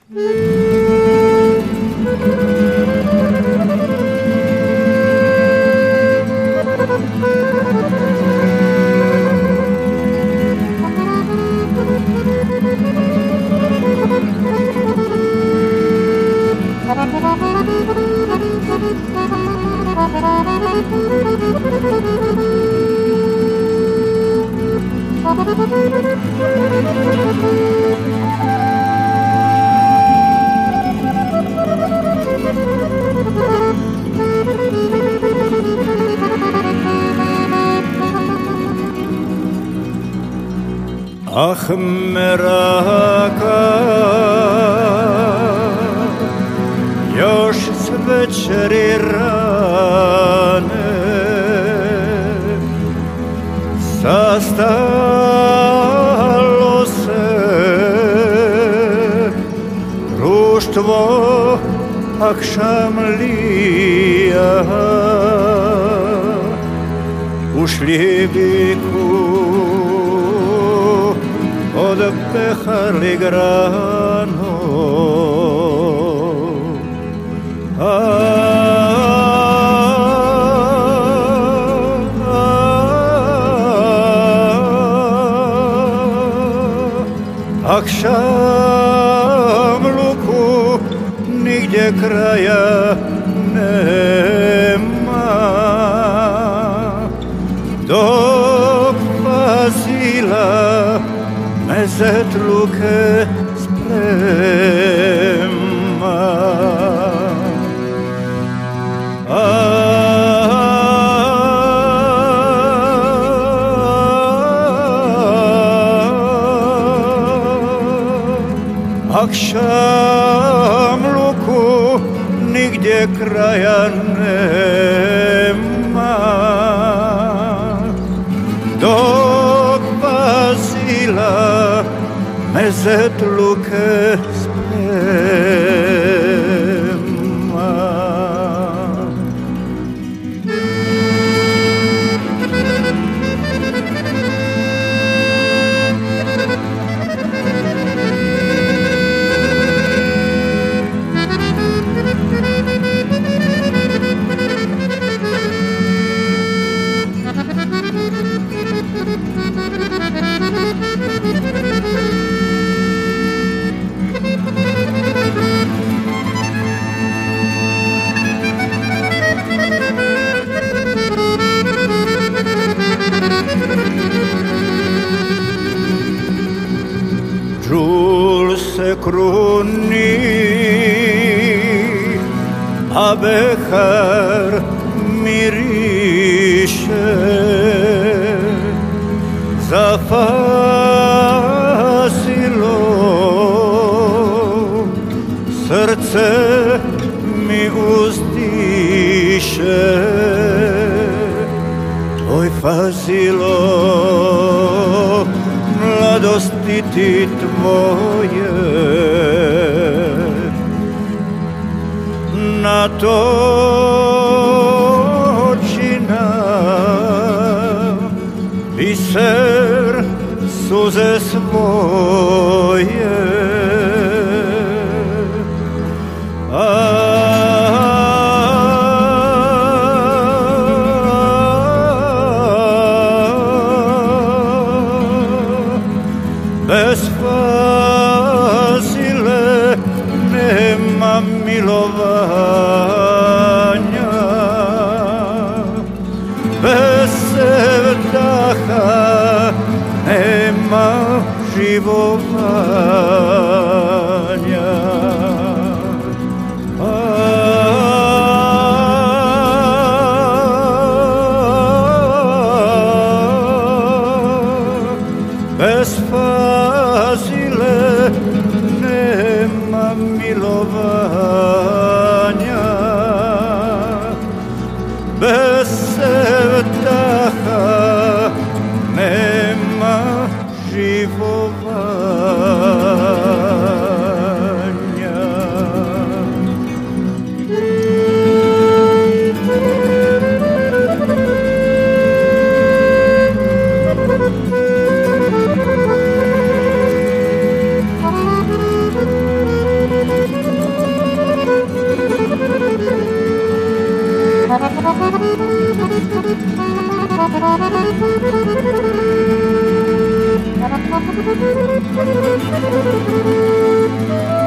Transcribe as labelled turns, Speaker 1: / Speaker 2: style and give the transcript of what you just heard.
Speaker 1: Ах, mraka, još s večeri rane sastalo se društvo akšamlija u šljiviku od peharli grano. Akšamluku nigdje kraja nema, dok Fazila mezetluke sprema. Akšamluku nigdje kraja nema, dok Fazila mezetluke sprema. Žul se kruni, a behar miriše, za Fazilo srce mi uzdiše. Oj Fazilo, mladosti ti tvoje, na točina biser suze svoje. Bez Fazile nema milovanja, bez sevdaha nema živovanja. Bez Fazile nema milovanja, bez sevdaha nema živovanja.
Speaker 2: Thank you.